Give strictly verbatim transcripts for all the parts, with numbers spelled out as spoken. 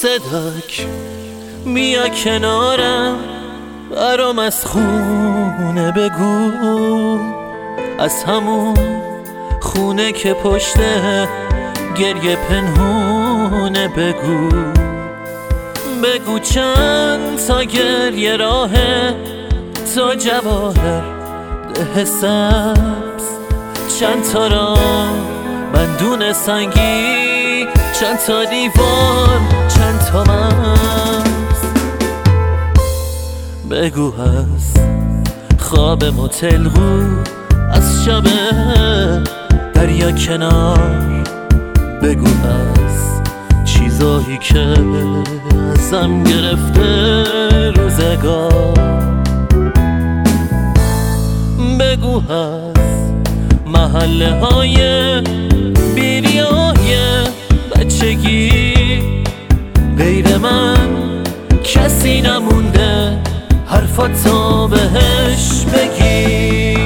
قاصدک بیا کنارم، برام از خونه بگو، از همون خونه که پشت گریه پنهونه بگو. بگو چند تا گریه راهه تا جواهر ده سبز، چند تا راه بندون سنگی، چند تا دیوار، چند تا مرز. بگو از خواب متلقو، از شب دریا کنار، بگو از چیزایی که ازم گرفته روزگار. بگو از محله های بیریای بچگی، غیر من کسی نمونده حرفاتو بهش بگی.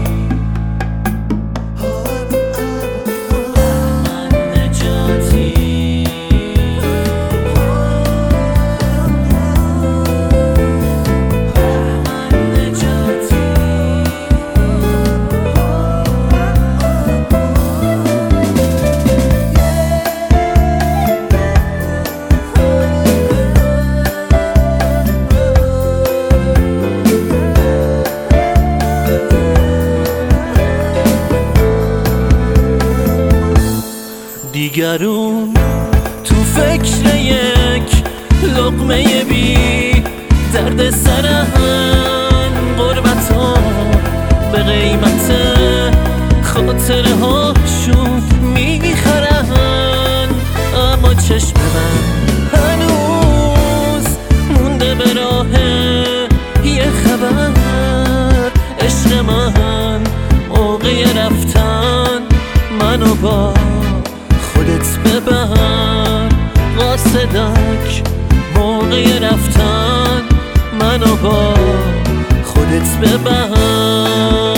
دیگرون تو فکر یک لقمه بی درد سرن، غربتا به قیمت خاطره هاشون میخرن. اما چشم من هنوز مونده به راه یه خبر، عشق من موقع رفتن منو با خودت ببر. قاصدک موقع رفتن منو با خودت ببر.